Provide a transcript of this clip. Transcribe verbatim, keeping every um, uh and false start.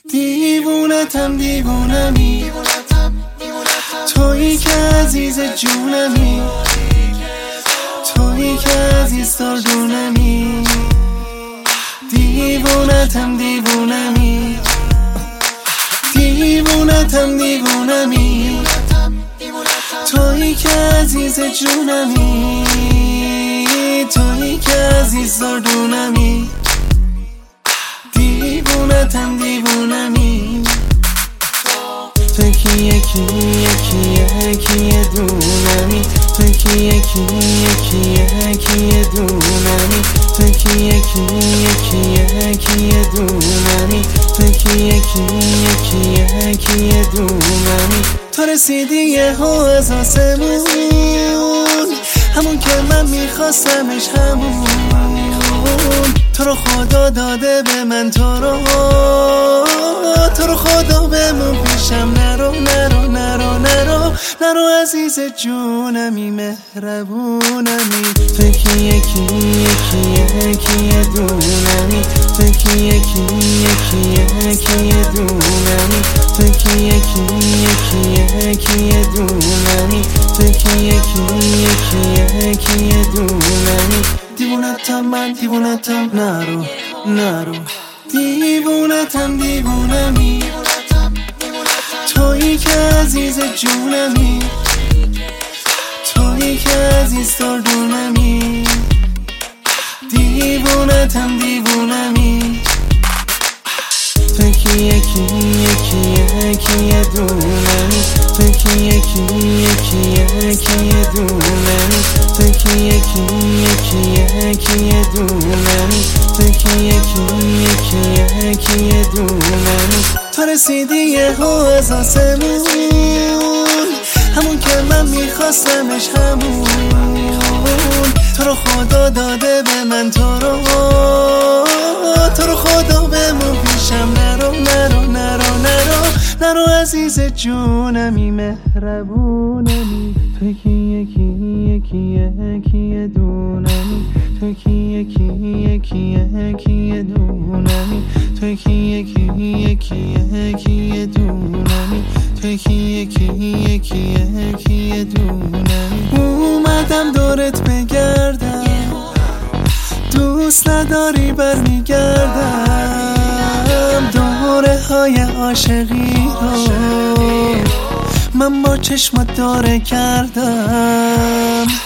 دیوونتم دیوونمی، تویی که عزیز جونمی، تویی که عزیز دردونمی. دیوونتم دیوونمی، دیوونتم دیوونمی، تویی که عزیز جونمی، تویی که عزیز دردونمی. دیوونتم دیوونمی، تو کی یکی یکی یکی دونمی، تو کی یکی یکی یکی دونمی، تو کی یکی یکی یکی دونمی، تو کی یکی یکی یکی دونمی. تو رسیدی یه ها از آسمون، همون که من میخواستمش، همون تو رو خدا داده به من، تو رو تو رو خدا بمون پیشم، نرو نرو نرو نرو نرو عزیز جونمی، مهربونمی. تو کی یکی یکی یکی دونمی، تو کی یکی یکی یکی دونمی، تو کی یکی یکی یکی دونمی، تو کی یکی یکی یکی دونمی. دیوونتم من دیوونتم، نرو نرو. دیوونتم دیوونمی، تویی که عزیز جونمی، تویی که عزیز دردونمی. دیوونتم دیوونمی، تو کی یکی یکی یکی دونمی، تو کی یکی یکی یکی دونمی، تو کی یکی یکی یکی دونمی، تو کی یکی یکی یکی دونمی. تو رسیدی یه ها از آسمون، همون که من میخواستمش، همون تو رو خدا داده به من، تو رو تو رو خدا بمون پیشم، نرو نرو نرو نرو نرو عزیز جونمی، مهربونمی. تو کی یکی یکی یکی دونمی، تو کی یکی یکی یکی دونمی، تو کی یکی یکی یکی دونمی، تو کی یکی یکی یکی دونمی. اومدم دورت بگردم، دوست نداری برمیگردم، دوره های عاشقی رو من با چشمات داره کردم.